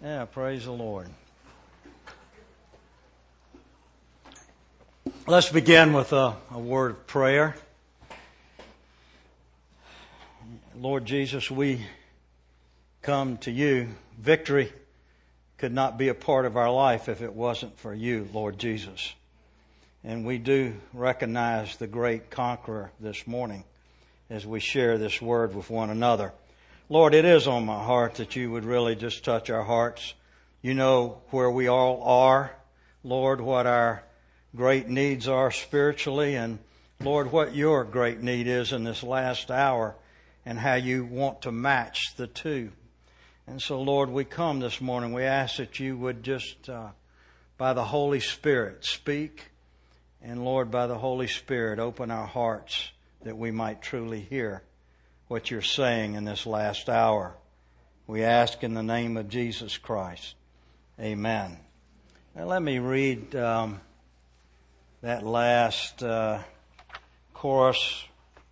Yeah, praise the Lord. Let's begin with a word of prayer. Lord Jesus, we come to you. Victory could not be a part of our life if it wasn't for you, Lord Jesus. And we do recognize the great conqueror this morning as we share this word with one another. Lord, it is on my heart that you would really just touch our hearts. You know where we all are, Lord, what our great needs are spiritually, and Lord, what your great need is in this last hour, and how you want to match the two. And so, Lord, we come this morning. We ask that you would just, by the Holy Spirit, speak, and Lord, by the Holy Spirit, open our hearts that we might truly hear what you're saying in this last hour. We ask in the name of Jesus Christ. Amen. Now let me read that last chorus.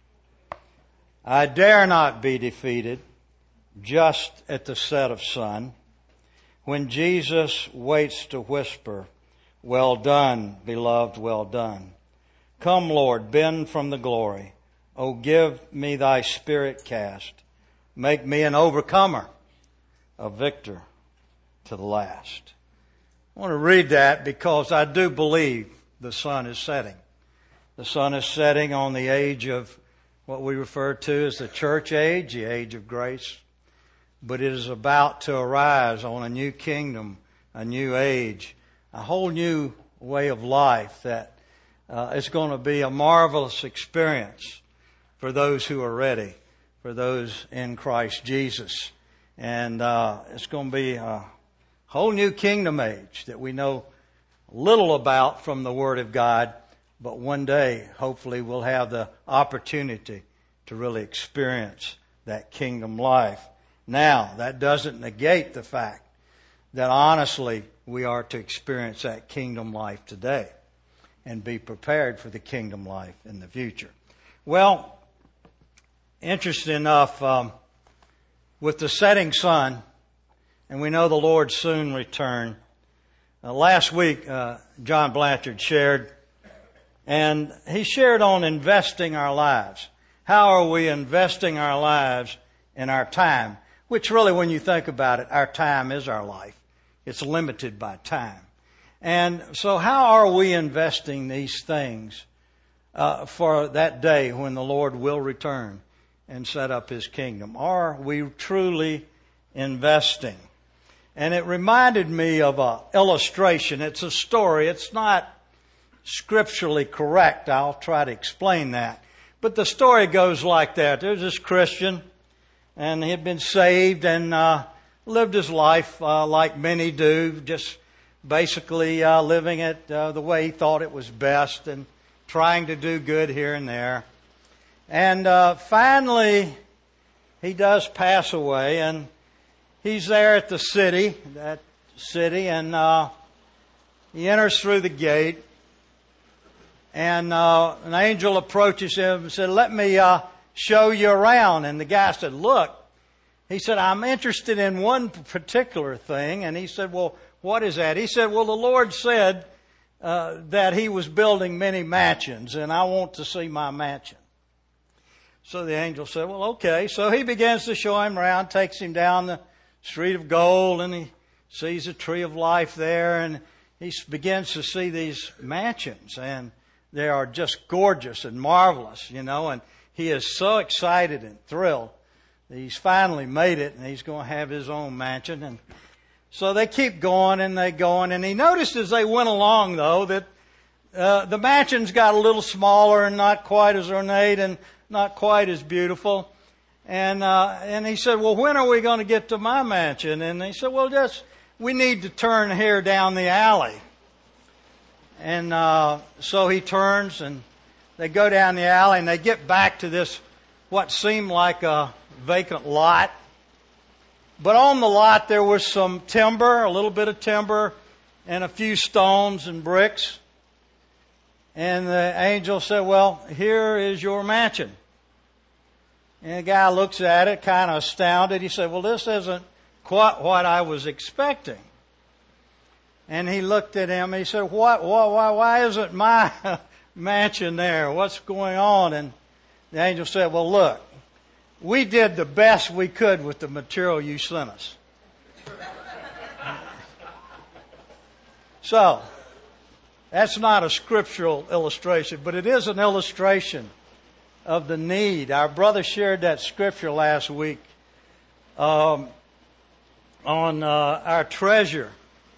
I dare not be defeated just at the set of sun, when Jesus waits to whisper, well done, beloved, well done. Come, Lord, bend from the glory. Oh, give me thy spirit cast. Make me an overcomer, a victor to the last. I want to read that because I do believe the sun is setting. The sun is setting on the age of what we refer to as the church age, the age of grace. But it is about to arise on a new kingdom, a new age, a whole new way of life that is going to be a marvelous experience for those who are ready, for those in Christ Jesus. And it's going to be a whole new kingdom age that we know little about from the Word of God, but one day, hopefully, we'll have the opportunity to really experience that kingdom life. Now, that doesn't negate the fact that honestly, we are to experience that kingdom life today and be prepared for the kingdom life in the future. Well, interesting enough, with the setting sun, and we know the Lord's soon return. Last week, John Blanchard shared, and he shared on investing our lives. How are we investing our lives in our time? Which really, when you think about it, our time is our life. It's limited by time. And so how are we investing these things for that day when the Lord will return and set up His kingdom? Are we truly investing? And it reminded me of an illustration. It's a story. It's not scripturally correct. I'll try to explain that. But the story goes like that. There's this Christian, and he had been saved and lived his life like many do, just basically living it the way he thought it was best and trying to do good here and there. And finally, he does pass away, and he's there at the city, and he enters through the gate, and an angel approaches him and said, let me show you around. And the guy said, look, he said, I'm interested in one particular thing. And he said, well, what is that? He said, well, the Lord said that He was building many mansions, and I want to see my mansion. So the angel said, well, okay. So he begins to show him around, takes him down the street of gold, and he sees a tree of life there, and he begins to see these mansions, and they are just gorgeous and marvelous, and he is so excited and thrilled that he's finally made it, and he's going to have his own mansion. And so they keep going, and they going, and he noticed as they went along, though, that the mansions got a little smaller and not quite as ornate and not quite as beautiful. And he said, well, when are we going to get to my mansion? And he said, well, we need to turn here down the alley. And so he turns, and they go down the alley, and they get back to this, what seemed like a vacant lot. But on the lot, there was some timber, a little bit of timber, and a few stones and bricks. And the angel said, well, here is your mansion. And the guy looks at it, kind of astounded. He said, well, this isn't quite what I was expecting. And he looked at him. He said, why isn't my mansion there? What's going on? And the angel said, well, look, we did the best we could with the material you sent us. So, that's not a scriptural illustration, but it is an illustration of the need. Our brother shared that scripture last week on our treasure.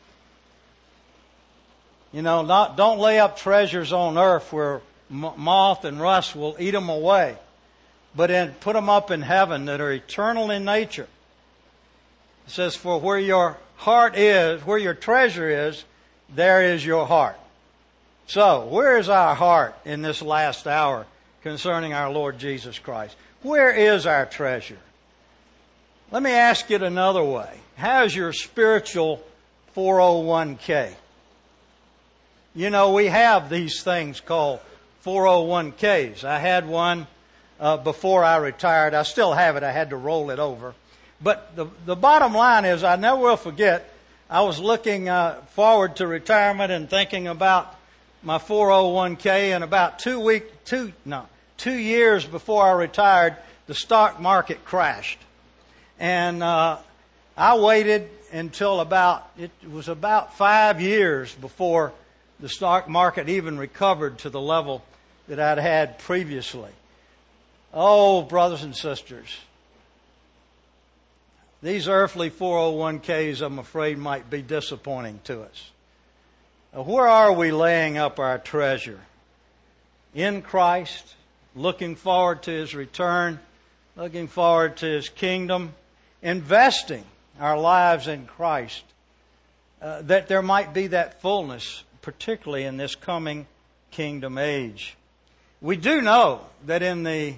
You know, don't lay up treasures on earth where moth and rust will eat them away, but put them up in heaven that are eternal in nature. It says, for where your heart is, where your treasure is, there is your heart. So, where is our heart in this last hour concerning our Lord Jesus Christ? Where is our treasure? Let me ask it another way. How's your spiritual 401k? You know, we have these things called 401ks. I had one before I retired. I still have it. I had to roll it over. But the bottom line is, I never will forget, I was looking forward to retirement and thinking about my 401k, and about 2 years before I retired, the stock market crashed. And I waited until it was about 5 years before the stock market even recovered to the level that I'd had previously. Oh, brothers and sisters, these earthly 401ks, I'm afraid, might be disappointing to us. Where are we laying up our treasure? In Christ, looking forward to His return, looking forward to His kingdom, investing our lives in Christ, that there might be that fullness, particularly in this coming kingdom age. We do know that in the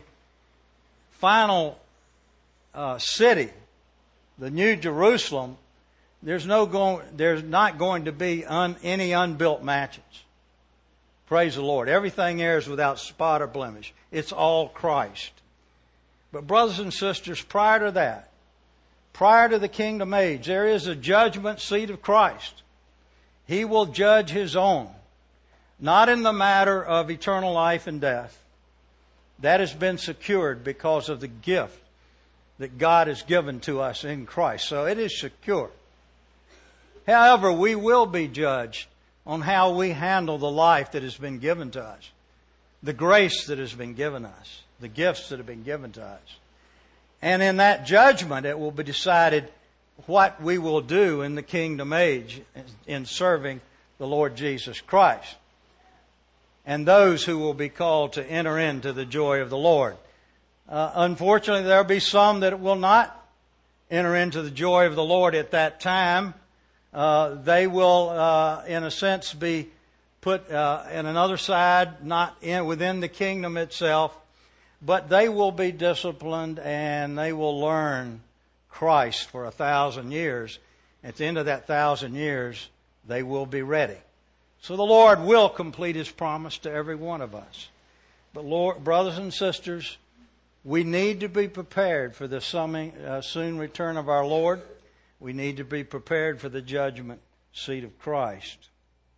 final city, the New Jerusalem, there's not going to be any unbuilt mansions. Praise the Lord. Everything there is without spot or blemish. It's all Christ. But brothers and sisters, prior to that, prior to the kingdom age, there is a judgment seat of Christ. He will judge His own, not in the matter of eternal life and death. That has been secured because of the gift that God has given to us in Christ. So it is secure. However, we will be judged on how we handle the life that has been given to us, the grace that has been given us, the gifts that have been given to us. And in that judgment, it will be decided what we will do in the kingdom age in serving the Lord Jesus Christ, and those who will be called to enter into the joy of the Lord. Unfortunately, there will be some that will not enter into the joy of the Lord at that time. They will, in a sense, be put in another side, not within the kingdom itself, but they will be disciplined and they will learn Christ for 1,000 years. At the end of that 1,000 years, they will be ready. So the Lord will complete His promise to every one of us. But Lord, brothers and sisters, we need to be prepared for the soon return of our Lord. We need to be prepared for the judgment seat of Christ.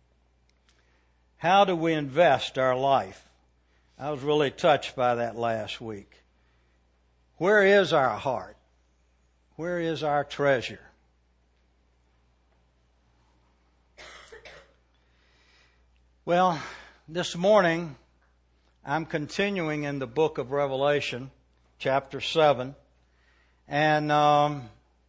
How do we invest our life? I was really touched by that last week. Where is our heart? Where is our treasure? Well, this morning I'm continuing in the book of Revelation, chapter 7, and I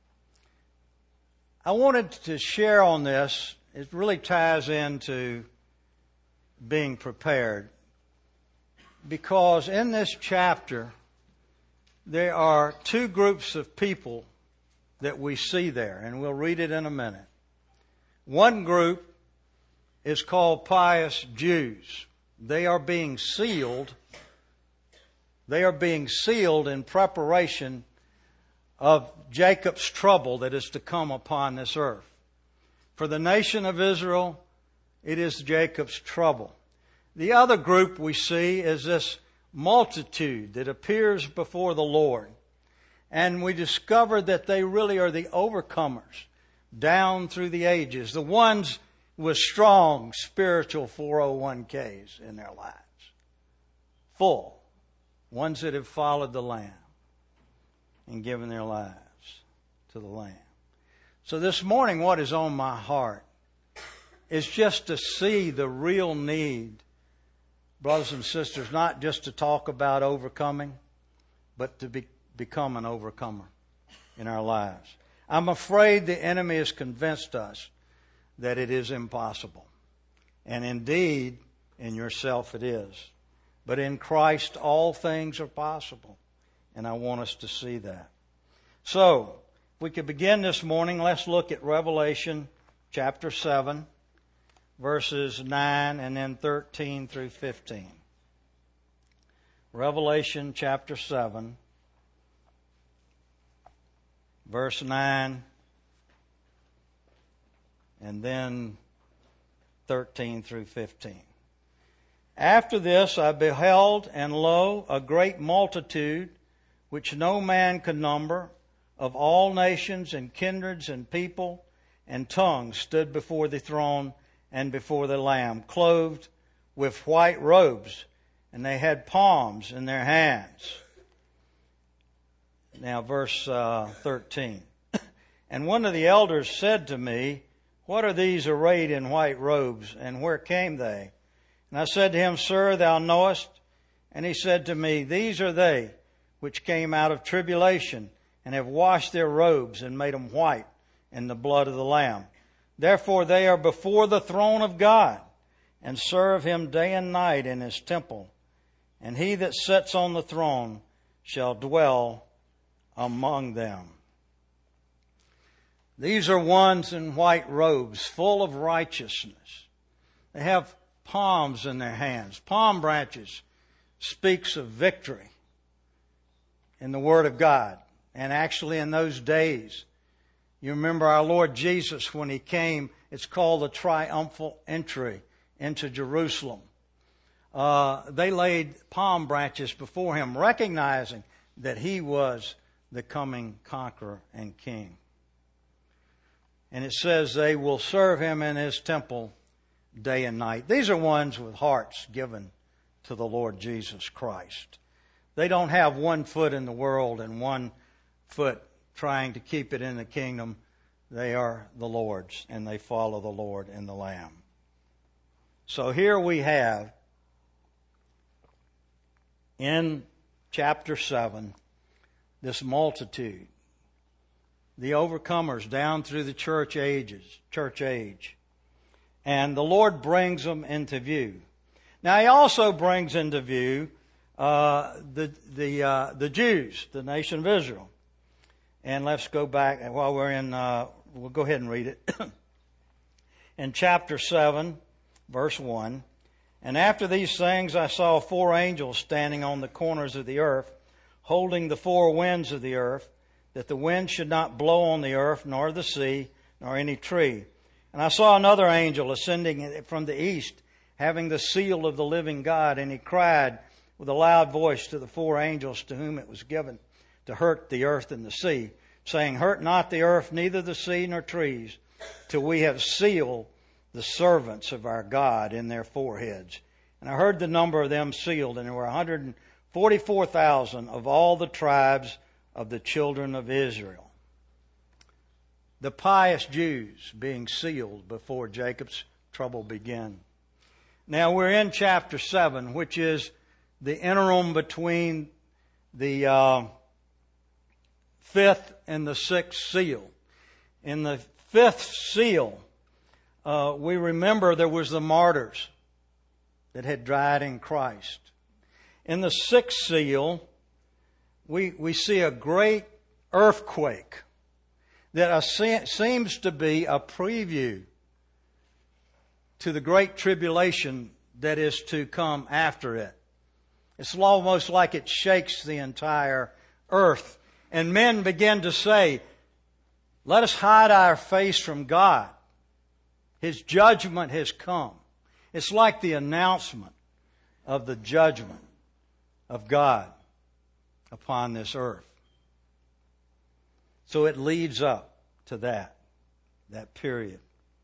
wanted to share on this. It really ties into being prepared, because in this chapter there are two groups of people that we see there, and we'll read it in a minute. One group is called pious Jews. They are being sealed. They are being sealed in preparation of Jacob's trouble that is to come upon this earth. For the nation of Israel, it is Jacob's trouble. The other group we see is this multitude that appears before the Lord. And we discover that they really are the overcomers down through the ages, the ones with strong spiritual 401ks in their lives. Full. Ones that have followed the Lamb and given their lives to the Lamb. So this morning, what is on my heart is just to see the real need, brothers and sisters, not just to talk about overcoming, but to become an overcomer in our lives. I'm afraid the enemy has convinced us that it is impossible. And indeed, in yourself it is. But in Christ, all things are possible. And I want us to see that. So, if we could begin this morning, let's look at Revelation chapter 7, verses 9 and then 13 through 15. Revelation chapter 7, verse 9, and then 13 through 15. After this I beheld, and lo, a great multitude, which no man could number, of all nations and kindreds and people and tongues, stood before the throne and before the Lamb, clothed with white robes, and they had palms in their hands. Now, verse 13. And one of the elders said to me, What are these arrayed in white robes, and where came they? And I said to him, Sir, thou knowest. And he said to me, These are they which came out of tribulation, and have washed their robes and made them white in the blood of the Lamb. Therefore they are before the throne of God, and serve him day and night in his temple. And he that sits on the throne shall dwell among them. These are ones in white robes, full of righteousness. They have palms in their hands. Palm branches speaks of victory in the Word of God. And actually in those days, you remember our Lord Jesus when He came, it's called the triumphal entry into Jerusalem. They laid palm branches before Him, recognizing that He was the coming conqueror and King. And it says they will serve Him in His temple day and night. These are ones with hearts given to the Lord Jesus Christ. They don't have one foot in the world and one foot trying to keep it in the kingdom. They are the Lord's, and they follow the Lord and the Lamb. So here we have in chapter 7 this multitude, the overcomers down through the church age. And the Lord brings them into view. Now He also brings into view the Jews, the nation of Israel. And let's go back, and while we're in, we'll go ahead and read it. In chapter 7, verse 1, And after these things I saw 4 angels standing on the corners of the earth, holding the 4 winds of the earth, that the wind should not blow on the earth, nor the sea, nor any tree. And I saw another angel ascending from the east, having the seal of the living God, and he cried with a loud voice to the 4 angels to whom it was given to hurt the earth and the sea, saying, Hurt not the earth, neither the sea nor trees, till we have sealed the servants of our God in their foreheads. And I heard the number of them sealed, and there were 144,000 of all the tribes of the children of Israel. The pious Jews being sealed before Jacob's trouble began. Now we're in chapter 7, which is the interim between the 5th and the 6th seal. In the 5th seal, we remember there was the martyrs that had died in Christ. In the 6th seal, we see a great earthquake that seems to be a preview to the great tribulation that is to come after it. It's almost like it shakes the entire earth. And men begin to say, let us hide our face from God. His judgment has come. It's like the announcement of the judgment of God upon this earth. So it leads up to that period.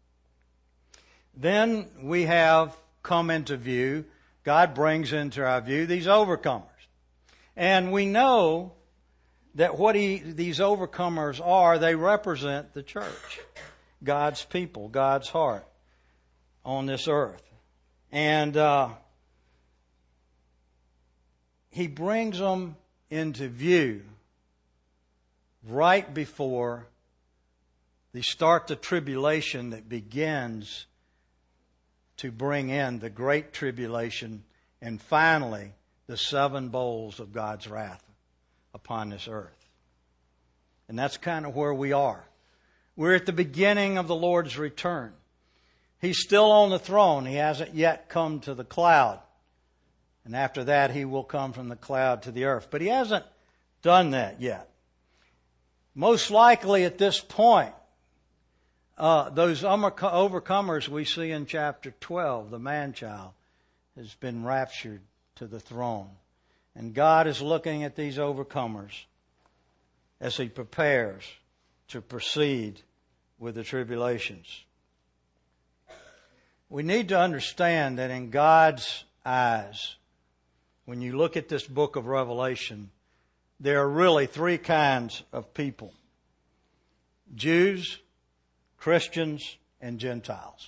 Then we have come into view, God brings into our view these overcomers. And we know that what these overcomers are, they represent the church, God's people, God's heart on this earth. And He brings them into view right before they start the tribulation that begins to bring in the great tribulation and finally the 7 bowls of God's wrath upon this earth. And that's kind of where we are. We're at the beginning of the Lord's return. He's still on the throne. He hasn't yet come to the cloud. And after that, He will come from the cloud to the earth. But He hasn't done that yet. Most likely at this point, those overcomers we see in chapter 12, the man-child, has been raptured to the throne. And God is looking at these overcomers as He prepares to proceed with the tribulations. We need to understand that in God's eyes, when you look at this book of Revelation, there are really 3 kinds of people: Jews, Christians, and Gentiles.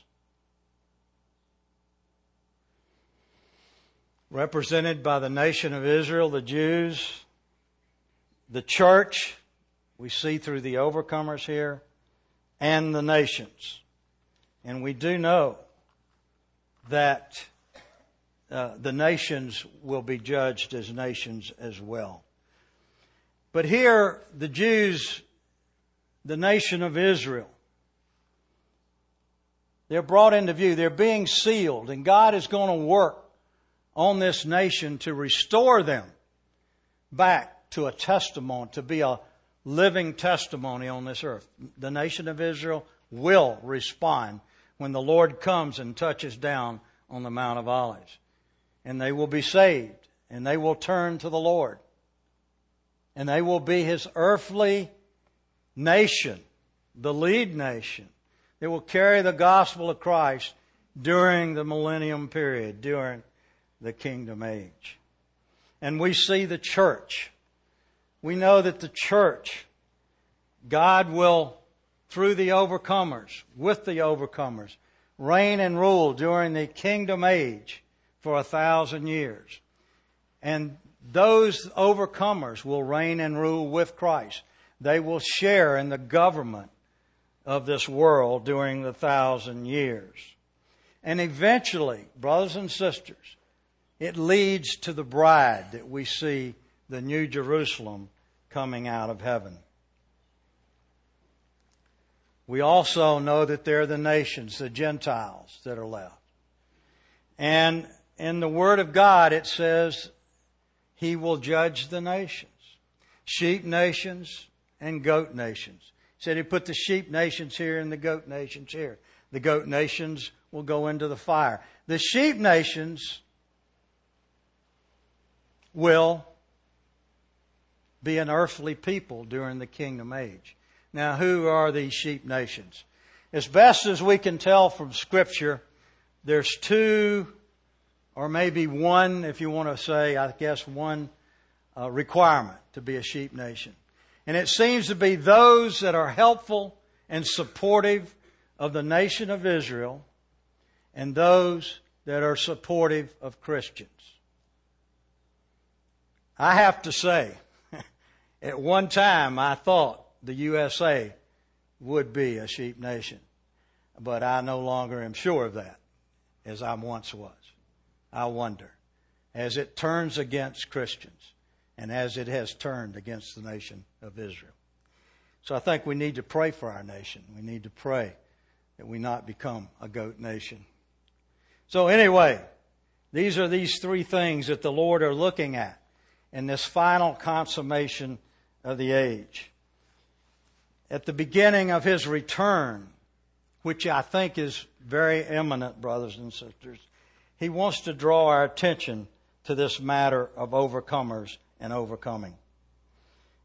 Represented by the nation of Israel, the Jews, the church, we see through the overcomers here, and the nations. And we do know that the nations will be judged as nations as well. But here, the Jews, the nation of Israel, they're brought into view. They're being sealed, and God is going to work on this nation to restore them back to a testimony, to be a living testimony on this earth. The nation of Israel will respond when the Lord comes and touches down on the Mount of Olives. And they will be saved, and they will turn to the Lord. And they will be His earthly nation, the lead nation. They will carry the gospel of Christ during the millennium period, during the kingdom age. And we see the church. We know that the church, God will, through the overcomers, with the overcomers, reign and rule during the kingdom age for 1,000 years. And those overcomers will reign and rule with Christ. They will share in the government of this world during the 1,000 years. And eventually, brothers and sisters, it leads to the bride that we see, the New Jerusalem, coming out of heaven. We also know that there are the nations, the Gentiles, that are left. And in the Word of God, it says He will judge the nations. Sheep nations and goat nations. He said He put the sheep nations here and the goat nations here. The goat nations will go into the fire. The sheep nations will be an earthly people during the kingdom age. Now, who are these sheep nations? As best as we can tell from Scripture, there's 2, or maybe 1, if you want to say, I guess 1 requirement to be a sheep nation. And it seems to be those that are helpful and supportive of the nation of Israel, and those that are supportive of Christians. I have to say, at one time I thought the USA would be a sheep nation, but I no longer am sure of that, as I once was. I wonder, as it turns against Christians, and as it has turned against the nation of Israel. So I think we need to pray for our nation. We need to pray that we not become a goat nation. So anyway, these are these 3 things that the Lord are looking at in this final consummation of the age. At the beginning of His return, which I think is very imminent, brothers and sisters, He wants to draw our attention to this matter of overcomers and overcoming.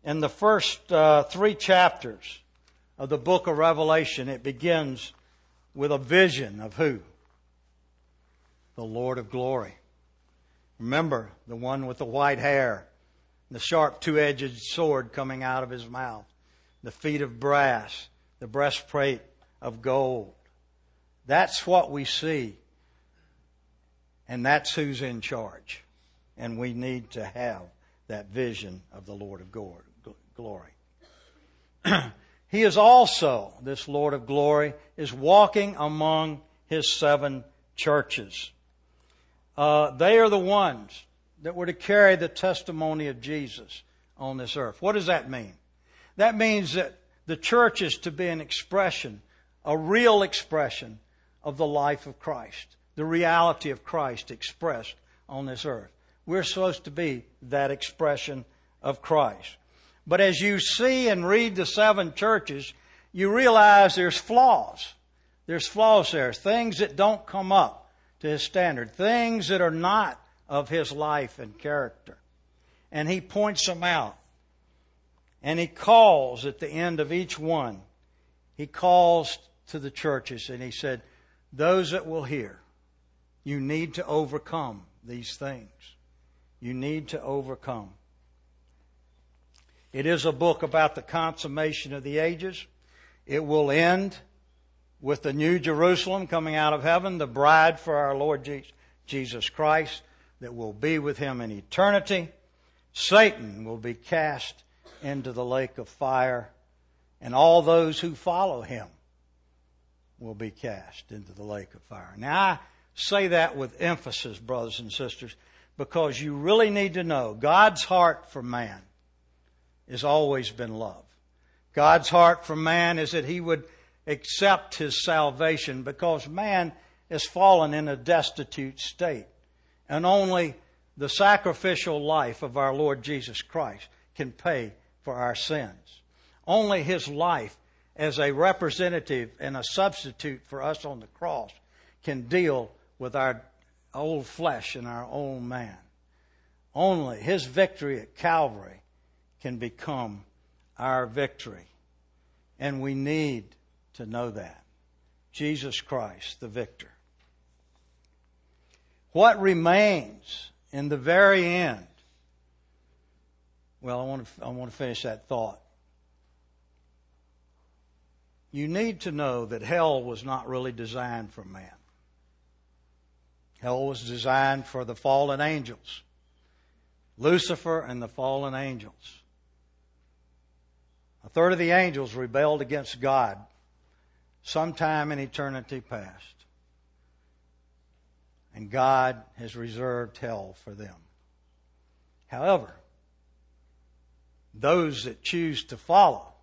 In the first 3 chapters of the book of Revelation, it begins with a vision of who? The Lord of glory. Remember, the one with the white hair, the sharp two-edged sword coming out of his mouth, the feet of brass, the breastplate of gold. That's what we see. And that's who's in charge. And we need to have that vision of the Lord of glory. He is also, this Lord of glory, is walking among His 7 churches. They are the ones that were to carry the testimony of Jesus on this earth. What does that mean? That means that the church is to be an expression, a real expression of the life of Christ, the reality of Christ expressed on this earth. We're supposed to be that expression of Christ. But as you see and read the 7 churches, you realize there's flaws. There's flaws there, things that don't come up to His standard, things that are not of His life and character. And He points them out. And He calls at the end of each one, He calls to the churches and He said, those that will hear, you need to overcome these things. You need to overcome. It is a book about the consummation of the ages. It will end with the new Jerusalem coming out of heaven, the bride for our Lord Jesus Christ that will be with Him in eternity. Satan will be cast into the lake of fire, and all those who follow him will be cast into the lake of fire. Now, I say that with emphasis, brothers and sisters, because you really need to know God's heart for man has always been love. God's heart for man is that he would accept his salvation because man has fallen in a destitute state. And only the sacrificial life of our Lord Jesus Christ can pay for our sins. Only His life as a representative and a substitute for us on the cross can deal with our old flesh and our old man. Only His victory at Calvary can become our victory. And we need to know that. Jesus Christ, the victor. What remains in the very end? Well, I want to finish that thought. You need to know that hell was not really designed for man. Hell was designed for the fallen angels. Lucifer and the fallen angels. 1/3 of the angels rebelled against God sometime in eternity past. And God has reserved hell for them. However, those that choose to follow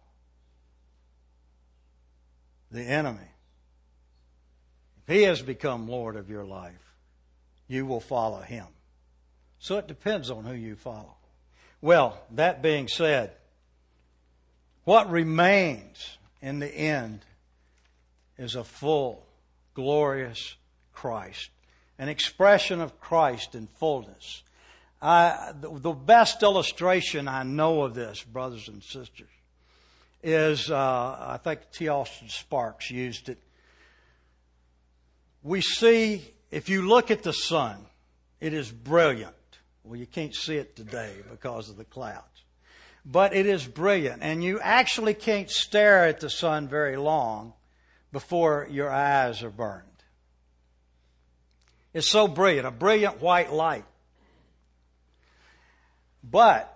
the enemy, if he has become Lord of your life, you will follow him. So it depends on who you follow. Well, that being said, what remains in the end is a full, glorious Christ, an expression of Christ in fullness. The best illustration I know of this, brothers and sisters, is, I think T. Austin Sparks used it. We see, if you look at the sun, it is brilliant. Well, you can't see it today because of the clouds. But it is brilliant, and you actually can't stare at the sun very long before your eyes are burned. It's so brilliant, a brilliant white light. But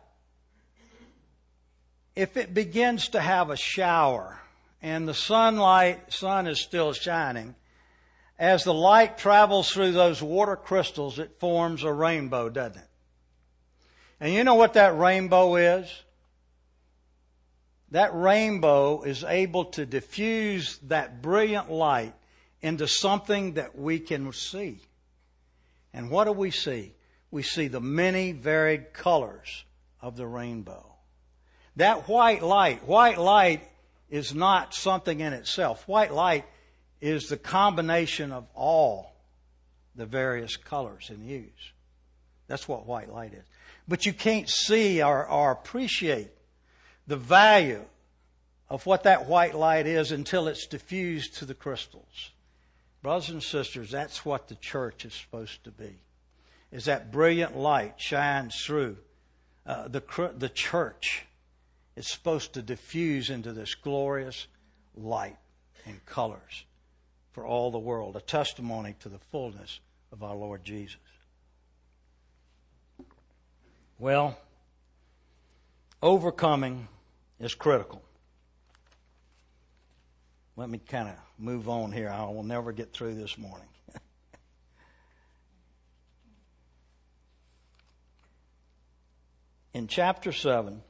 if it begins to have a shower and the sun is still shining, as the light travels through those water crystals, it forms a rainbow, doesn't it? And you know what that rainbow is? That rainbow is able to diffuse that brilliant light into something that we can see. And what do we see? We see the many varied colors of the rainbow. That white light is not something in itself. White light is the combination of all the various colors and hues. That's what white light is. But you can't see or appreciate the value of what that white light is until it's diffused to the crystals. Brothers and sisters, that's what the church is supposed to be. Is that brilliant light shines through the church. It's supposed to diffuse into this glorious light and colors for all the world, a testimony to the fullness of our Lord Jesus. Well, overcoming is critical. Let me kind of move on here. I will never get through this morning. In chapter 7,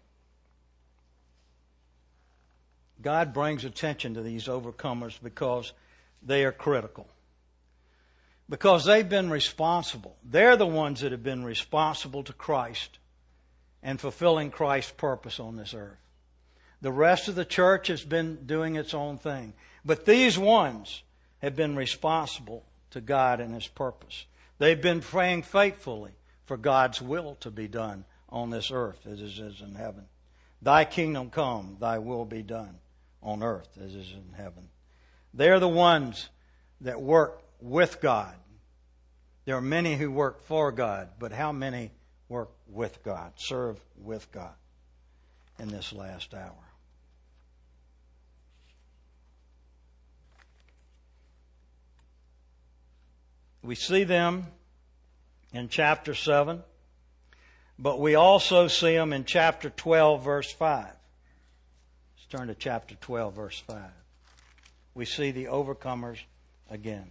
God brings attention to these overcomers because they are critical. Because they've been responsible. They're the ones that have been responsible to Christ and fulfilling Christ's purpose on this earth. The rest of the church has been doing its own thing. But these ones have been responsible to God and His purpose. They've been praying faithfully for God's will to be done on this earth as it is in heaven. Thy kingdom come, thy will be done on earth as it is in heaven. They're the ones that work with God. There are many who work for God, but how many work with God, serve with God in this last hour? We see them in chapter 7, but we also see them in chapter 12, verse 5. Let's turn to chapter 12, verse 5. We see the overcomers again.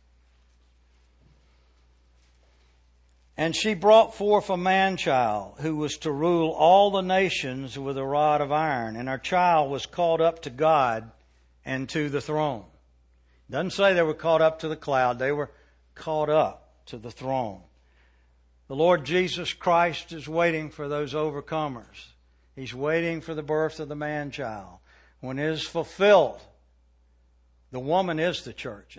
And she brought forth a man-child who was to rule all the nations with a rod of iron. And her child was caught up to God and to the throne. It doesn't say they were caught up to the cloud. They were caught up to the throne. The Lord Jesus Christ is waiting for those overcomers. He's waiting for the birth of the man-child. When it is fulfilled, the woman is the church.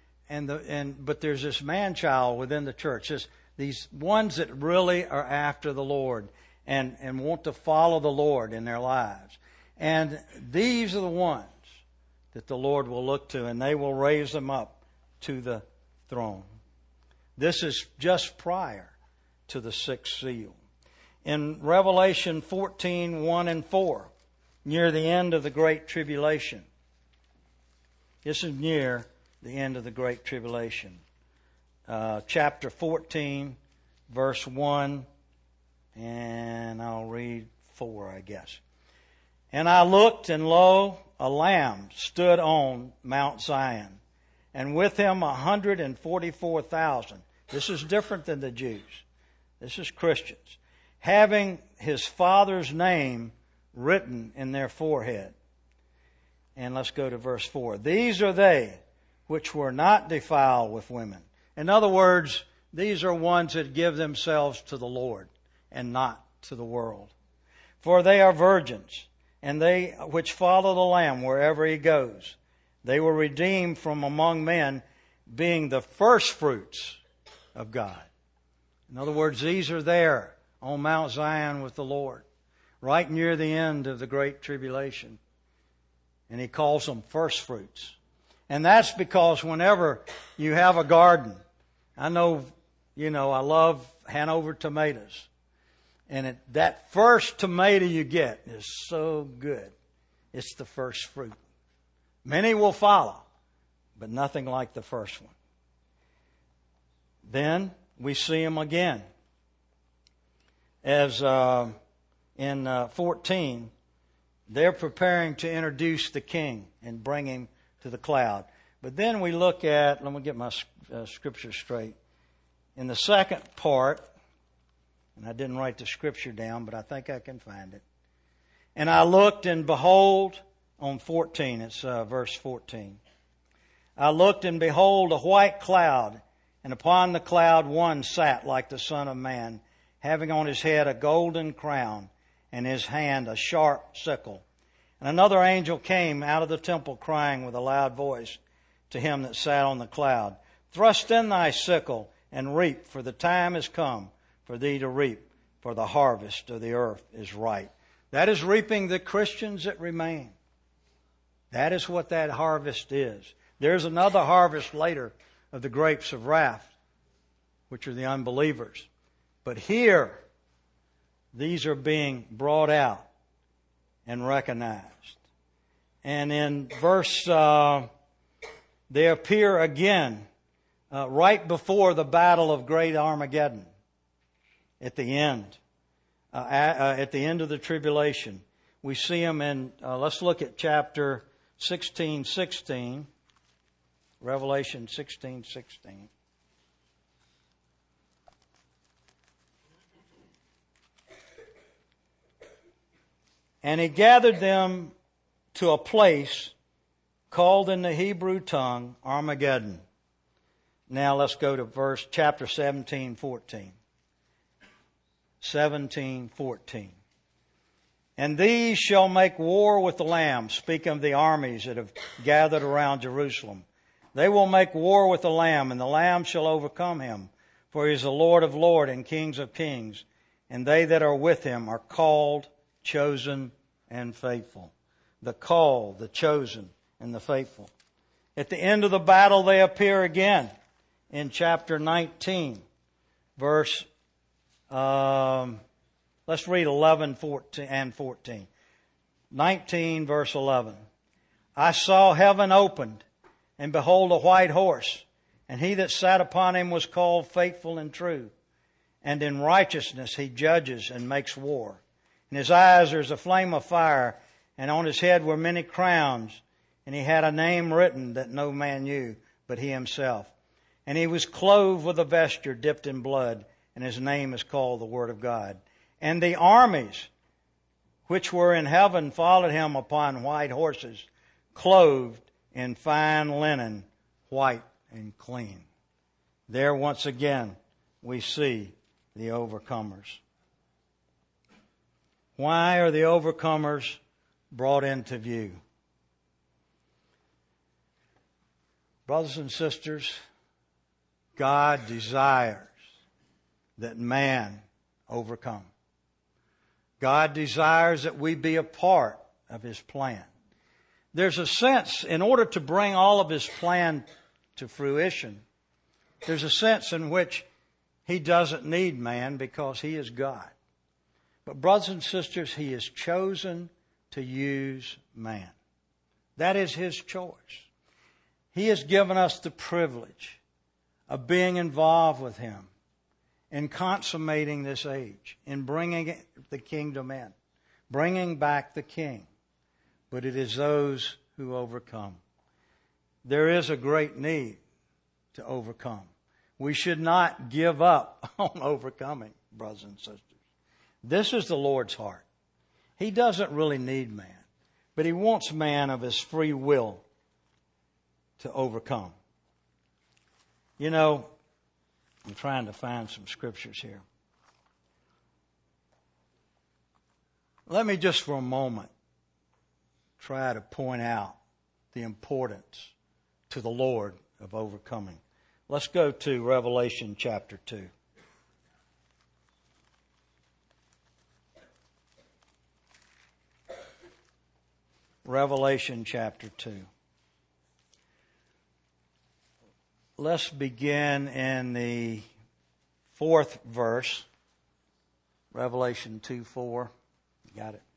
But there's this man-child within the church. These ones that really are after the Lord and want to follow the Lord in their lives. And these are the ones that the Lord will look to, and they will raise them up to the throne. This is just prior to the sixth seal. In Revelation 14, 1 and 4, near the end of the Great Tribulation. This is near the end of the Great Tribulation. Chapter 14, verse 1, and I'll read 4, I guess. And I looked, and lo, a Lamb stood on Mount Zion, and with him 144,000. This is different than the Jews. This is Christians. Having his Father's name written in their forehead. And let's go to verse 4. These are they which were not defiled with women. In other words, these are ones that give themselves to the Lord and not to the world. For they are virgins, and they which follow the Lamb wherever he goes. They were redeemed from among men, being the firstfruits of God. In other words, these are there on Mount Zion with the Lord, right near the end of the Great Tribulation. And he calls them firstfruits. And that's because whenever you have a garden, I know, I love Hanover tomatoes. And that first tomato you get is so good. It's the first fruit. Many will follow, but nothing like the first one. Then we see them again. As in 14, they're preparing to introduce the king and bring him to the cloud. But then we look at, let me get my scripture straight. In the second part, and I didn't write the scripture down, but I think I can find it. And I looked, and behold, on 14, it's verse 14. I looked, and behold, a white cloud, and upon the cloud one sat like the Son of Man, having on his head a golden crown, and in his hand a sharp sickle. And another angel came out of the temple, crying with a loud voice to him that sat on the cloud, Thrust in thy sickle, and reap, for the time is come for thee to reap, for the harvest of the earth is ripe. That is reaping the Christians that remain. That is what that harvest is. There's another harvest later of the grapes of wrath, which are the unbelievers. But here, these are being brought out and recognized. And in verse, they appear again right before the battle of Great Armageddon at the end. At the end of the tribulation. We see them in, let's look at chapter 16:16. Revelation 16:16. And he gathered them to a place called in the Hebrew tongue Armageddon. Now let's go to chapter 17:14. 17:14. And these shall make war with the Lamb. Speaking of the armies that have gathered around Jerusalem. They will make war with the Lamb, and the Lamb shall overcome him. For he is the Lord of lords and Kings of kings. And they that are with him are called, chosen, and faithful. The called, the chosen, and the faithful. At the end of the battle, they appear again in chapter 19, verse let's read 11, 14, and 14. 19, verse 11. I saw heaven opened, and behold a white horse, and he that sat upon him was called Faithful and True. And in righteousness he judges and makes war. In his eyes there is a flame of fire, and on his head were many crowns, and he had a name written that no man knew but he himself. And he was clothed with a vesture dipped in blood, and his name is called the Word of God. And the armies which were in heaven followed him upon white horses, clothed in fine linen, white and clean. There once again we see the overcomers. Why are the overcomers brought into view? Brothers and sisters, God desires that man overcome. God desires that we be a part of His plan. There's a sense, in order to bring all of His plan to fruition, there's a sense in which He doesn't need man because He is God. But brothers and sisters, He has chosen to use man. That is His choice. He has given us the privilege of being involved with Him in consummating this age, in bringing the kingdom in, bringing back the King. But it is those who overcome. There is a great need to overcome. We should not give up on overcoming, brothers and sisters. This is the Lord's heart. He doesn't really need man, but He wants man of his free will to overcome. You know, I'm trying to find some scriptures here. Let me just for a moment try to point out the importance to the Lord of overcoming. Let's go to Revelation chapter 2. Revelation chapter 2. Let's begin in the 4th verse. Revelation 2:4. Got it.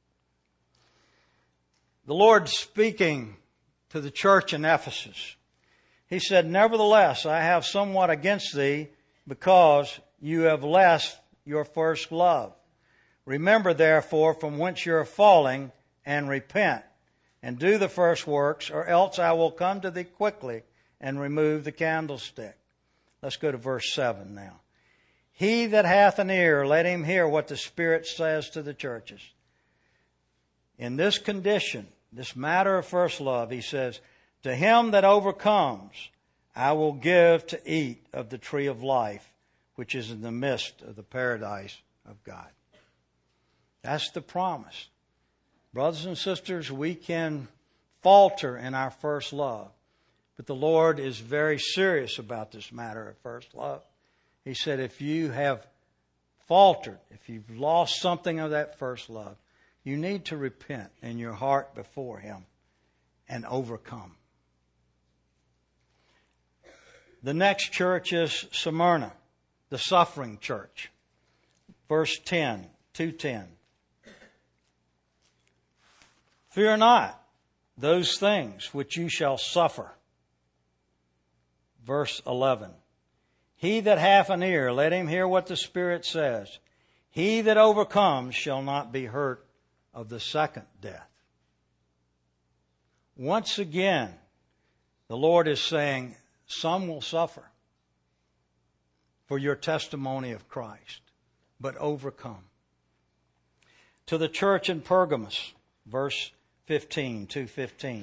The Lord speaking to the church in Ephesus. He said, Nevertheless, I have somewhat against thee, because you have left your first love. Remember, therefore, from whence you are falling, and repent, and do the first works, or else I will come to thee quickly, and remove the candlestick. Let's go to verse 7 now. He that hath an ear, let him hear what the Spirit says to the churches. In this condition, this matter of first love, he says, To him that overcomes, I will give to eat of the tree of life, which is in the midst of the paradise of God. That's the promise. Brothers and sisters, we can falter in our first love. But the Lord is very serious about this matter of first love. He said, if you have faltered, if you've lost something of that first love, You need to repent in your heart before Him and overcome. The next church is Smyrna, the suffering church. Verse 10, 2:10. Fear not those things which you shall suffer. Verse 11. He that hath an ear, let him hear what the Spirit says. He that overcomes shall not be hurt of the second death. Once again, the Lord is saying, some will suffer for your testimony of Christ, but overcome. To the church in Pergamos, verse 15, 2:15.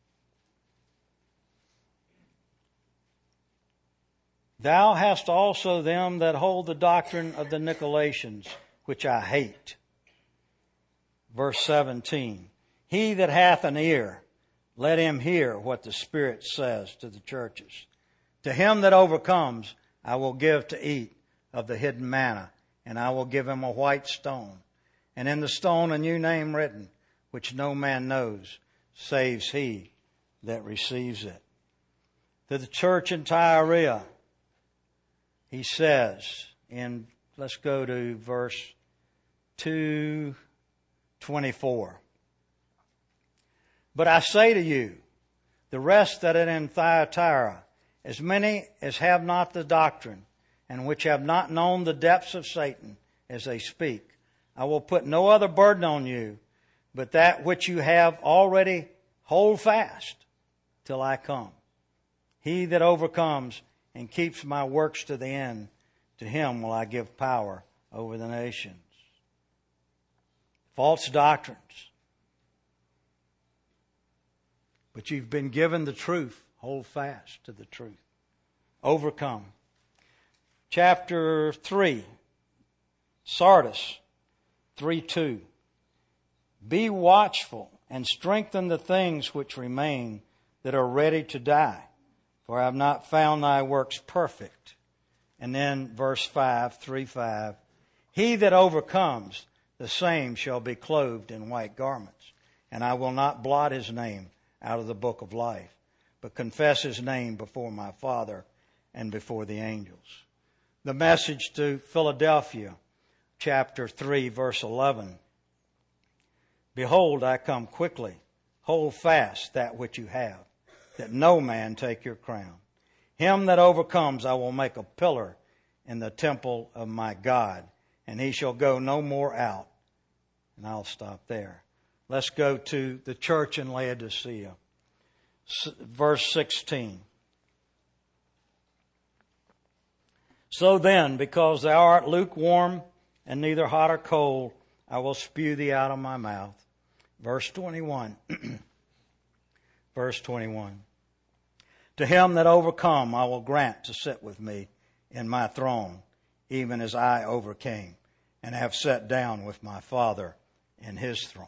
Thou hast also them that hold the doctrine of the Nicolaitans, which I hate. Verse 17. He that hath an ear, let him hear what the Spirit says to the churches. To him that overcomes, I will give to eat of the hidden manna, and I will give him a white stone, and in the stone a new name written, which no man knows, saves he that receives it. To the church in Tyre, he says, let's go to verse 2:24. But I say to you, the rest that are in Thyatira, as many as have not the doctrine, and which have not known the depths of Satan as they speak, I will put no other burden on you, but that which you have already hold fast till I come. He that overcomes and keeps my works to the end, to him will I give power over the nations. False doctrines. But you've been given the truth. Hold fast to the truth. Overcome. Chapter 3, Sardis 3:2. Be watchful and strengthen the things which remain that are ready to die, for I have not found thy works perfect. And then verse 5, 3:5. He that overcomes, the same shall be clothed in white garments, and I will not blot his name out of the book of life, but confess his name before my Father and before the angels. The message to Philadelphia, chapter 3, verse 11. Behold, I come quickly. Hold fast that which you have, that no man take your crown. Him that overcomes I will make a pillar in the temple of my God, and he shall go no more out. And I'll stop there. Let's go to the church in Laodicea. Verse 16. So then, because thou art lukewarm and neither hot or cold, I will spew thee out of my mouth. Verse 21. Verse 21. To him that overcome I will grant to sit with me in my throne, even as I overcame and have sat down with my Father in his throne.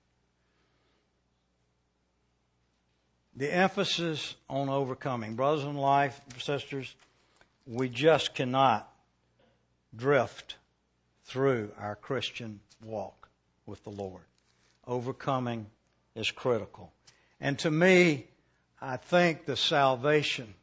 The emphasis on overcoming. Brothers in life, sisters, we just cannot drift through our Christian walk with the Lord. Overcoming is critical. And to me, I think the salvation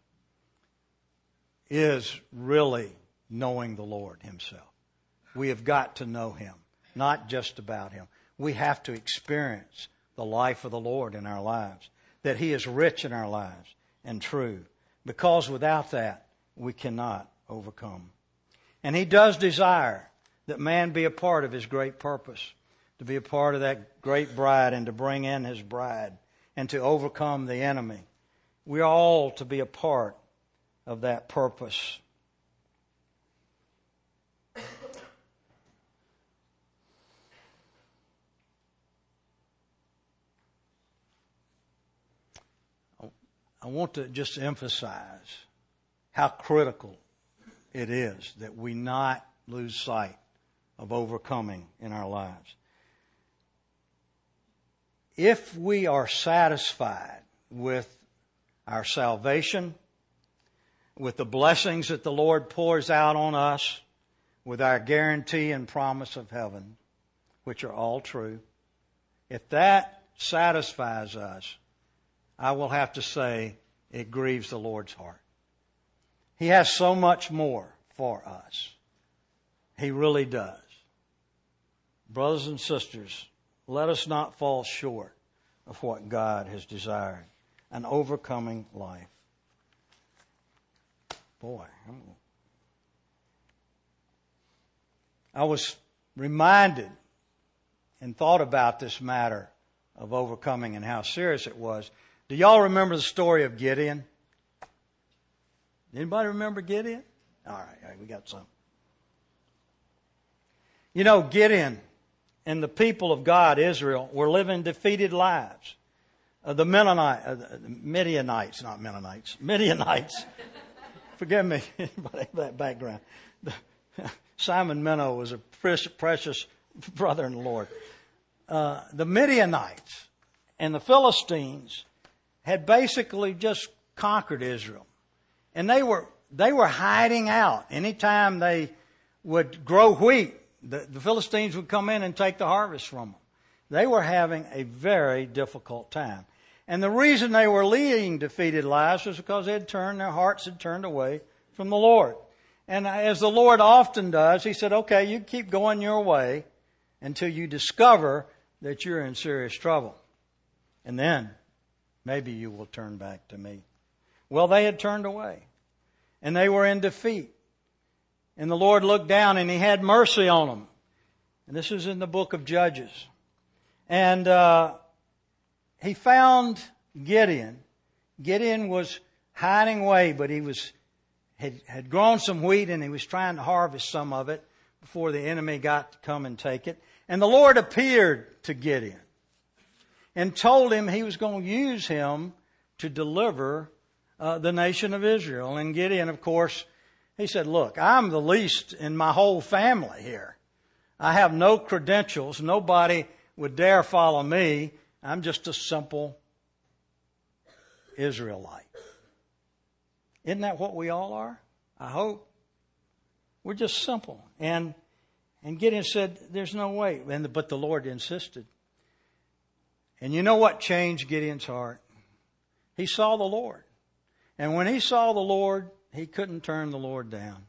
is really knowing the Lord himself. We have got to know him, not just about him. We have to experience the life of the Lord in our lives, that he is rich in our lives and true, because without that, we cannot overcome. And he does desire that man be a part of his great purpose, to be a part of that great bride and to bring in his bride and to overcome the enemy. We are all to be a part of that purpose. I want to just emphasize how critical it is that we not lose sight of overcoming in our lives. If we are satisfied with our salvation, with the blessings that the Lord pours out on us, with our guarantee and promise of heaven, which are all true, If that satisfies us, I will have to say it grieves the Lord's heart. He has so much more for us. He really does. Brothers and sisters, let us not fall short of what God has desired, an overcoming life. Boy, I was reminded and thought about this matter of overcoming and how serious it was. Do y'all remember the story of Gideon? Anybody remember Gideon? All right, we got some. You know, Gideon and the people of God, Israel, were living defeated lives. The Midianites. Forgive me, that background. Simon Minnow was a precious brother in the Lord. The Midianites and the Philistines had basically just conquered Israel. And they were hiding out. Anytime they would grow wheat, the Philistines would come in and take the harvest from them. They were having a very difficult time. And the reason they were leading defeated lives was because their hearts had turned away from the Lord. And as the Lord often does, He said, okay, you keep going your way until you discover that you're in serious trouble. And then maybe you will turn back to me. Well, they had turned away. And they were in defeat. And the Lord looked down and He had mercy on them. And this is in the book of Judges. And He found Gideon. Gideon was hiding away, but he had grown some wheat and he was trying to harvest some of it before the enemy got to come and take it. And the Lord appeared to Gideon and told him He was going to use him to deliver the nation of Israel. And Gideon, of course, he said, look, I'm the least in my whole family here. I have no credentials. Nobody would dare follow me. I'm just a simple Israelite. Isn't that what we all are? I hope. We're just simple. And Gideon said, there's no way. But the Lord insisted. And you know what changed Gideon's heart? He saw the Lord. And when he saw the Lord, he couldn't turn the Lord down.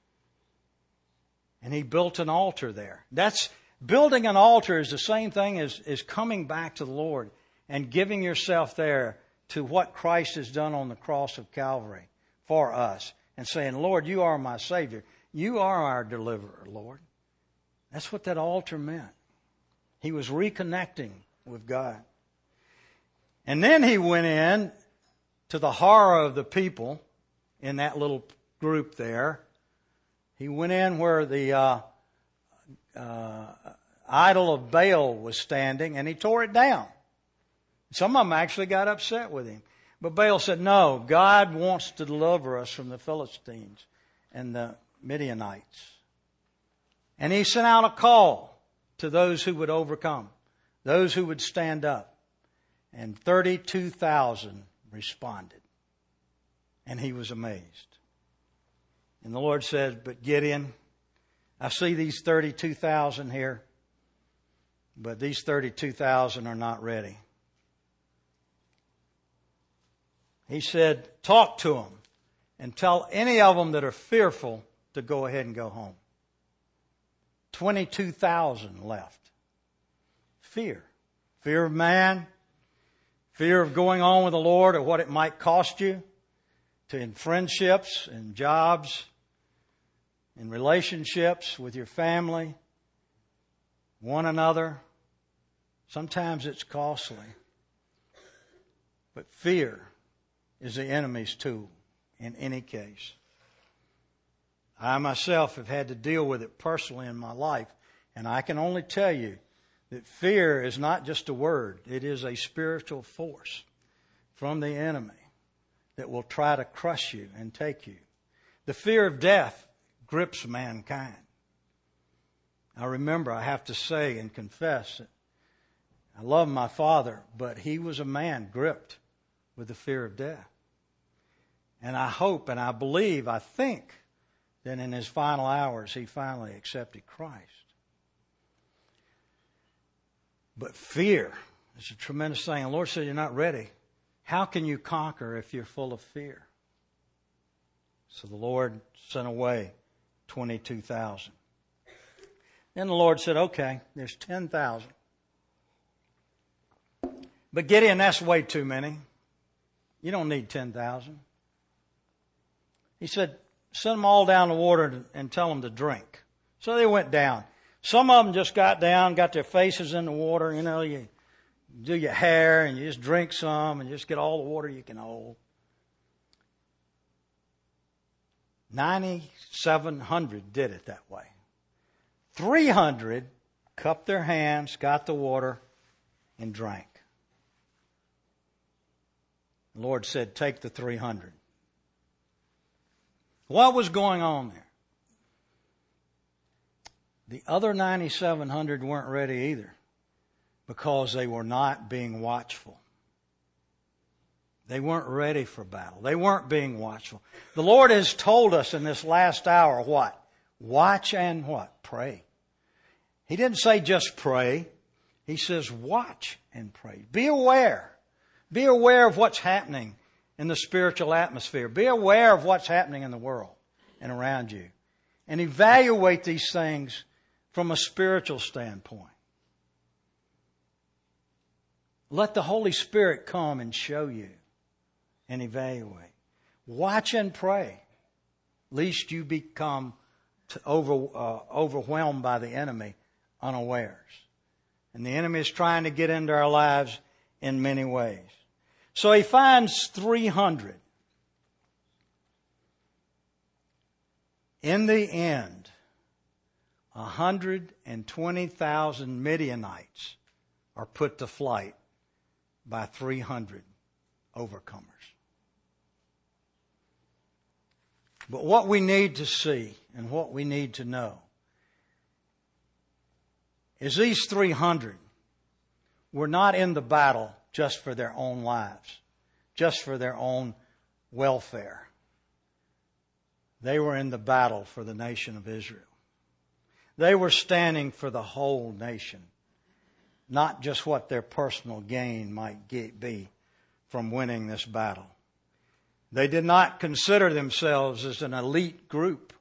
And he built an altar there. Building an altar is the same thing as coming back to the Lord and giving yourself there to what Christ has done on the cross of Calvary for us. And saying, Lord, You are my Savior. You are our deliverer, Lord. That's what that altar meant. He was reconnecting with God. And then he went in to the horror of the people in that little group there. He went in where the idol of Baal was standing, and he tore it down. Some of them actually got upset with him. But Baal said, no, God wants to deliver us from the Philistines and the Midianites. And he sent out a call to those who would overcome, those who would stand up. And 32,000 responded. And he was amazed. And the Lord said, but Gideon, I see these 32,000 here, but these 32,000 are not ready. He said, talk to them and tell any of them that are fearful to go ahead and go home. 22,000 left. Fear. Fear of man. Fear of going on with the Lord or what it might cost you in friendships, in jobs, in relationships with your family, one another. Sometimes it's costly. But fear is the enemy's tool in any case. I myself have had to deal with it personally in my life, and I can only tell you that fear is not just a word. It is a spiritual force from the enemy that will try to crush you and take you. The fear of death grips mankind. I remember, I have to say and confess that I love my father, but he was a man gripped with the fear of death. And I hope and I believe, I think, that in his final hours he finally accepted Christ. But fear is a tremendous thing. The Lord said, you're not ready. How can you conquer if you're full of fear? So the Lord sent away 22,000. Then the Lord said, okay, there's 10,000. But Gideon, that's way too many. You don't need 10,000. He said, send them all down the water and tell them to drink. So they went down. Some of them just got down, got their faces in the water. You know, you do your hair and you just drink some and just get all the water you can hold. 9,700 did it that way. 300 cupped their hands, got the water, and drank. The Lord said, take the 300. What was going on there? The other 9,700 weren't ready either because they were not being watchful. They weren't ready for battle. They weren't being watchful. The Lord has told us in this last hour what? Watch and what? Pray. He didn't say just pray. He says watch and pray. Be aware. Be aware of what's happening in the spiritual atmosphere. Be aware of what's happening in the world and around you. And evaluate these things from a spiritual standpoint. Let the Holy Spirit come and show you and evaluate. Watch and pray, lest you become overwhelmed by the enemy unawares. And the enemy is trying to get into our lives in many ways. So he finds 300. In the end, 120,000 Midianites are put to flight by 300 overcomers. But what we need to see and what we need to know is these 300 were not in the battle just for their own lives, just for their own welfare. They were in the battle for the nation of Israel. They were standing for the whole nation, not just what their personal gain might be from winning this battle. They did not consider themselves as an elite group.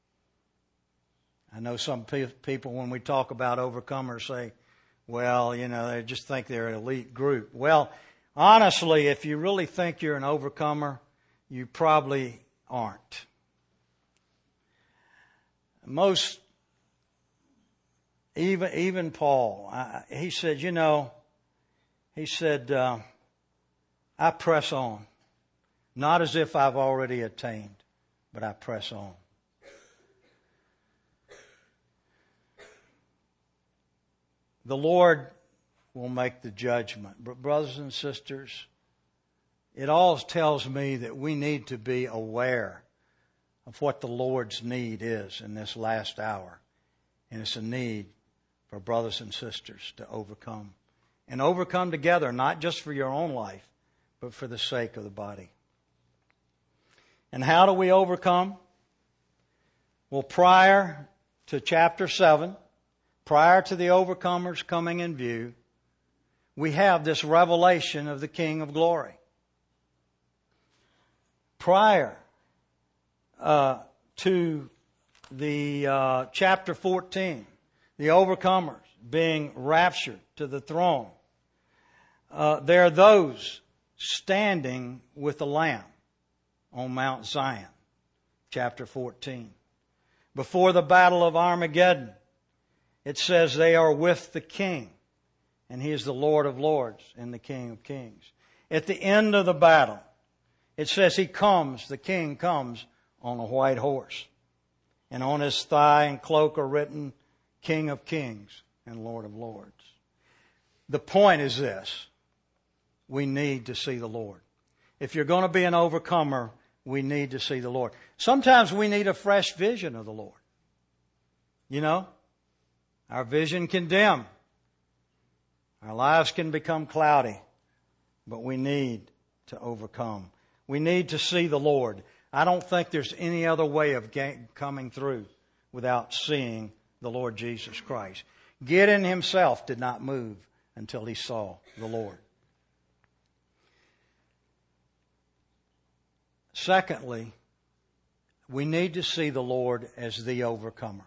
I know some people, when we talk about overcomers, say, well, you know, they just think they're an elite group. Well, honestly, if you really think you're an overcomer, you probably aren't. Even Paul, he said, I press on. Not as if I've already attained, but I press on. The Lord will make the judgment. But brothers and sisters, it all tells me that we need to be aware of what the Lord's need is in this last hour. And it's a need for brothers and sisters to overcome. And overcome together, not just for your own life, but for the sake of the body. And how do we overcome? Well, prior to chapter 7, prior to the overcomers coming in view, we have this revelation of the King of Glory. Prior to the chapter 14, the overcomers being raptured to the throne, there are those standing with the Lamb on Mount Zion, chapter 14. Before the battle of Armageddon, it says they are with the King, and He is the Lord of Lords and the King of Kings. At the end of the battle, it says He comes, the King comes on a white horse, and on His thigh and cloak are written, King of Kings and Lord of Lords. The point is this: we need to see the Lord. If you're going to be an overcomer, we need to see the Lord. Sometimes we need a fresh vision of the Lord. You know, our vision can dim. Our lives can become cloudy. But we need to overcome. We need to see the Lord. I don't think there's any other way of coming through without seeing the Lord Jesus Christ. Gideon himself did not move until he saw the Lord. Secondly, we need to see the Lord as the overcomer.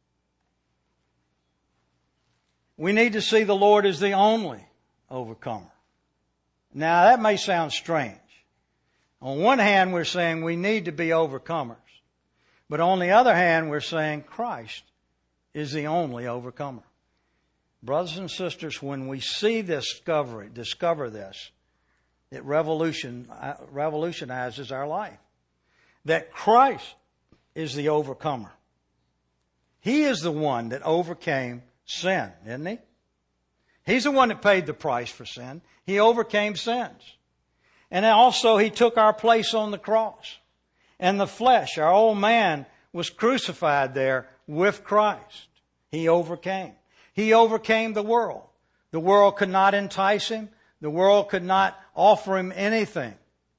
We need to see the Lord as the only overcomer. Now, that may sound strange. On one hand, we're saying we need to be overcomers. But on the other hand, we're saying Christ is the only overcomer. Brothers and sisters, when we see this discover this, it revolutionizes our life. That Christ is the overcomer. He is the one that overcame sin, isn't he? He's the one that paid the price for sin. He overcame sins. And also he took our place on the cross. And the flesh, our old man, was crucified there with Christ. He overcame. He overcame the world. The world could not entice him. The world could not offer him anything.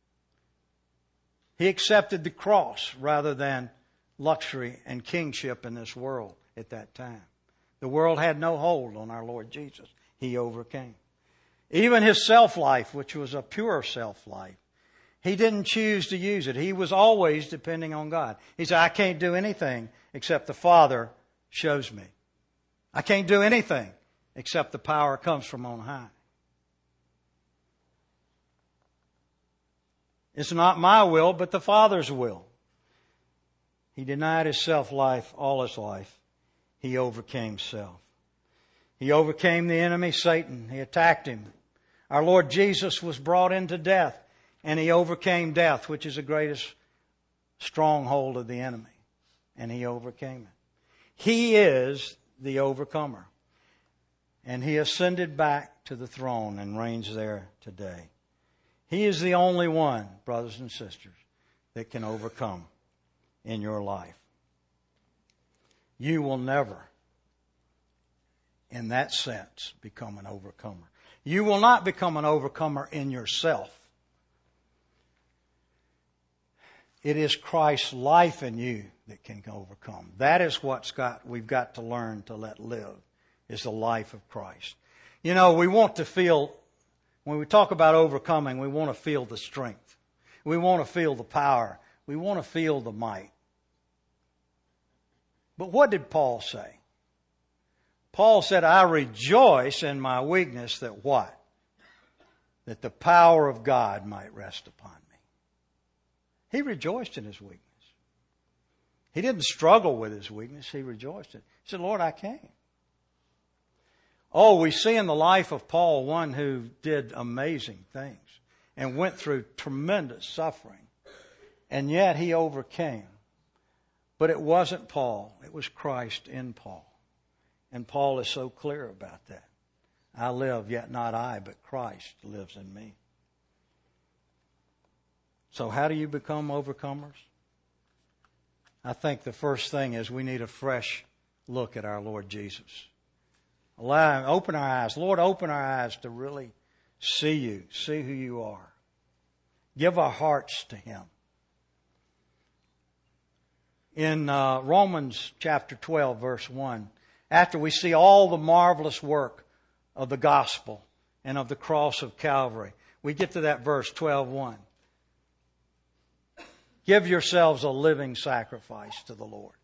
He accepted the cross rather than luxury and kingship in this world at that time. The world had no hold on our Lord Jesus. He overcame. Even his self-life, which was a pure self-life, he didn't choose to use it. He was always depending on God. He said, I can't do anything except the Father shows me. I can't do anything except the power comes from on high. It's not my will, but the Father's will. He denied his self-life all his life. He overcame self. He overcame the enemy, Satan. He attacked him. Our Lord Jesus was brought into death, and he overcame death, which is the greatest stronghold of the enemy. And he overcame it. He is the overcomer. And he ascended back to the throne and reigns there today. He is the only one, brothers and sisters, that can overcome in your life. You will never, in that sense, become an overcomer. You will not become an overcomer in yourself. It is Christ's life in you that can overcome. That is we've got to learn to let live, is the life of Christ. You know, we want to feel, when we talk about overcoming, we want to feel the strength. We want to feel the power. We want to feel the might. But what did Paul say? Paul said, I rejoice in my weakness that what? That the power of God might rest upon me. He rejoiced in his weakness. He didn't struggle with his weakness. He rejoiced in it. He said, Lord, I came. Oh, we see in the life of Paul one who did amazing things and went through tremendous suffering. And yet he overcame. But it wasn't Paul. It was Christ in Paul. And Paul is so clear about that. I live, yet not I, but Christ lives in me. So how do you become overcomers? I think the first thing is we need a fresh look at our Lord Jesus. Open our eyes. Lord, open our eyes to really see you, see who you are. Give our hearts to Him. In Romans chapter 12, verse 1, after we see all the marvelous work of the gospel and of the cross of Calvary, we get to that verse 12:1. Give yourselves a living sacrifice to the Lord.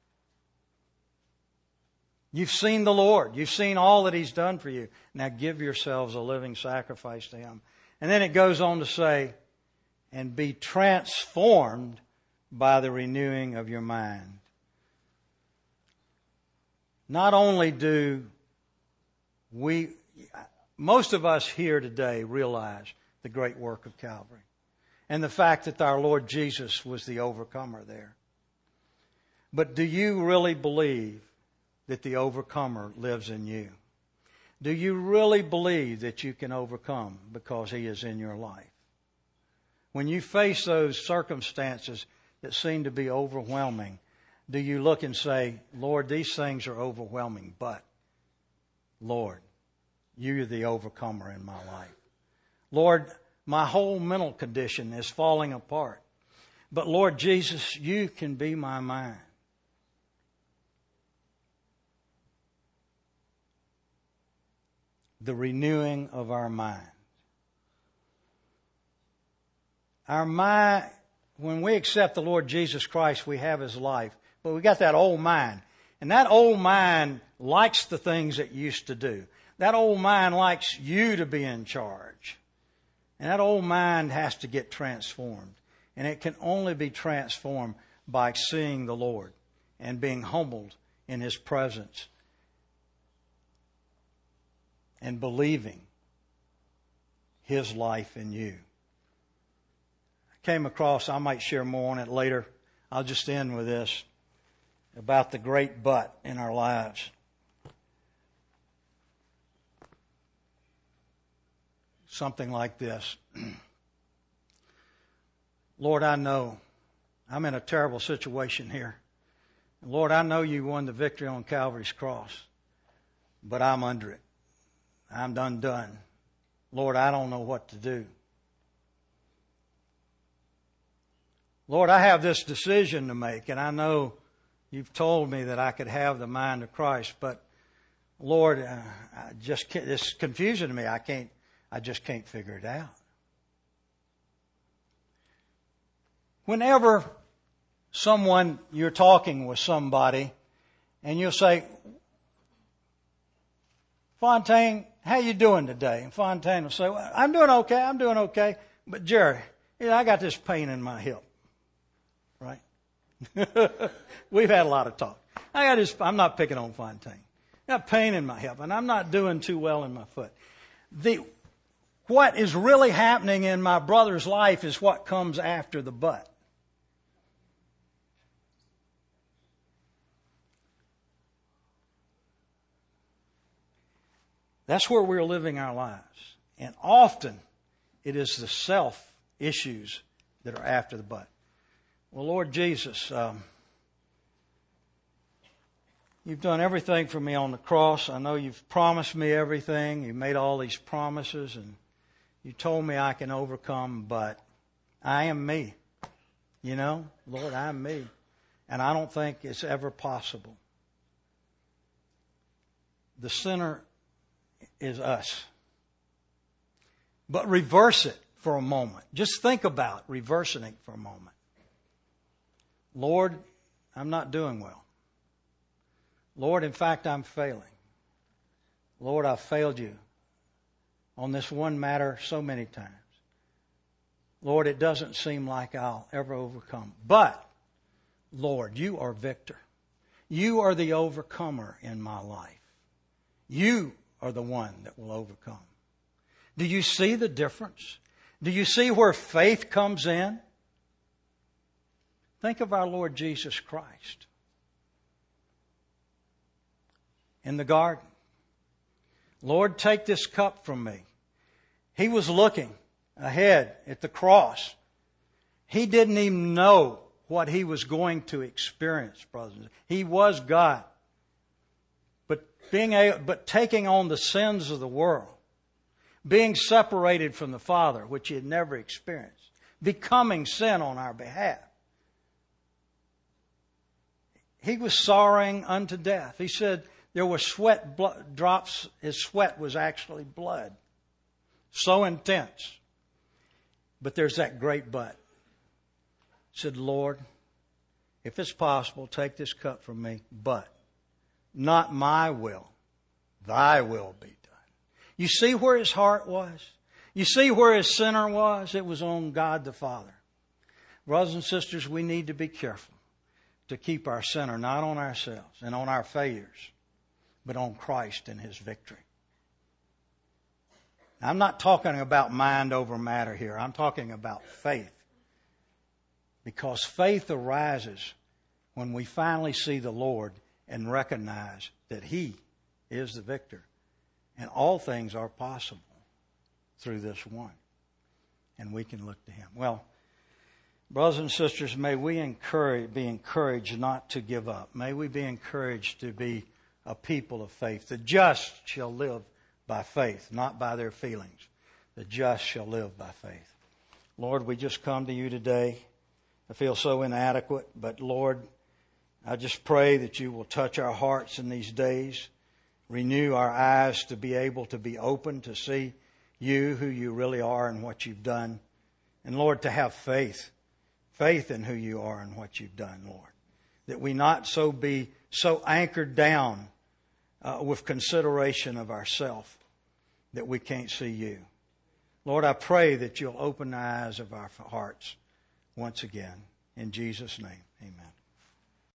You've seen the Lord. You've seen all that He's done for you. Now give yourselves a living sacrifice to Him. And then it goes on to say, and be transformed by the renewing of your mind. Not only do most of us here today realize the great work of Calvary and the fact that our Lord Jesus was the overcomer there. But do you really believe that the overcomer lives in you? Do you really believe that you can overcome because He is in your life? When you face those circumstances that seem to be overwhelming, do you look and say, Lord, these things are overwhelming, but Lord, you're the overcomer in my life. Lord, my whole mental condition is falling apart. But Lord Jesus, you can be my mind. the renewing of our mind. Our mind, when we accept the Lord Jesus Christ, we have His life. But we got that old mind. And that old mind likes the things it used to do. That old mind likes you to be in charge. And that old mind has to get transformed. And it can only be transformed by seeing the Lord and being humbled in His presence and believing His life in you. I came across, I might share more on it later. I'll just end with this about the great but in our lives. Something like this. Lord, I know I'm in a terrible situation here. Lord, I know you won the victory on Calvary's cross, but I'm under it. I'm undone. Lord, I don't know what to do. Lord, I have this decision to make, and I know you've told me that I could have the mind of Christ, but Lord, it's confusing to me. I just can't figure it out. Whenever you're talking with somebody, and you'll say, Fontaine, how you doing today? And Fontaine will say, well, I'm doing okay. But Jerry, I got this pain in my hip. Right? We've had a lot of talk. I'm not picking on Fontaine. I got pain in my hip, and I'm not doing too well in my foot. What is really happening in my brother's life is what comes after the but. That's where we're living our lives. And often it is the self issues that are after the but. Well, Lord Jesus, you've done everything for me on the cross. I know you've promised me everything. You made all these promises, and you told me I can overcome, but I am me. Lord, I am me. And I don't think it's ever possible. The sinner is us. But reverse it for a moment. Just think about reversing it for a moment. Lord, I'm not doing well. Lord, in fact, I'm failing. Lord, I've failed you on this one matter so many times. Lord, it doesn't seem like I'll ever overcome. But, Lord, you are victor. You are the overcomer in my life. You are the one that will overcome. Do you see the difference? Do you see where faith comes in? Think of our Lord Jesus Christ. In the garden. Lord, take this cup from me. He was looking ahead at the cross. He didn't even know what he was going to experience, brothers. He was God. But taking on the sins of the world, being separated from the Father, which he had never experienced, becoming sin on our behalf. He was sorrowing unto death. He said there were drops. His sweat was actually blood. So intense. But there's that great but. He said, Lord, if it's possible, take this cup from me, but not my will, thy will be done. You see where his heart was? You see where his center was? It was on God the Father. Brothers and sisters, we need to be careful to keep our center not on ourselves and on our failures, but on Christ and his victory. Now, I'm not talking about mind over matter here. I'm talking about faith. Because faith arises when we finally see the Lord and recognize that he is the victor. And all things are possible through this one. And we can look to him. Well, brothers and sisters, may we be encouraged not to give up. May we be encouraged to be a people of faith. The just shall live by faith, not by their feelings. The just shall live by faith. Lord, we just come to you today. I feel so inadequate, but Lord, I just pray that you will touch our hearts in these days. Renew our eyes to be able to be open to see you, who you really are and what you've done. And Lord, to have faith in who you are and what you've done, Lord. That we not be so anchored down with consideration of ourself that we can't see you. Lord, I pray that you'll open the eyes of our hearts once again. In Jesus' name, amen.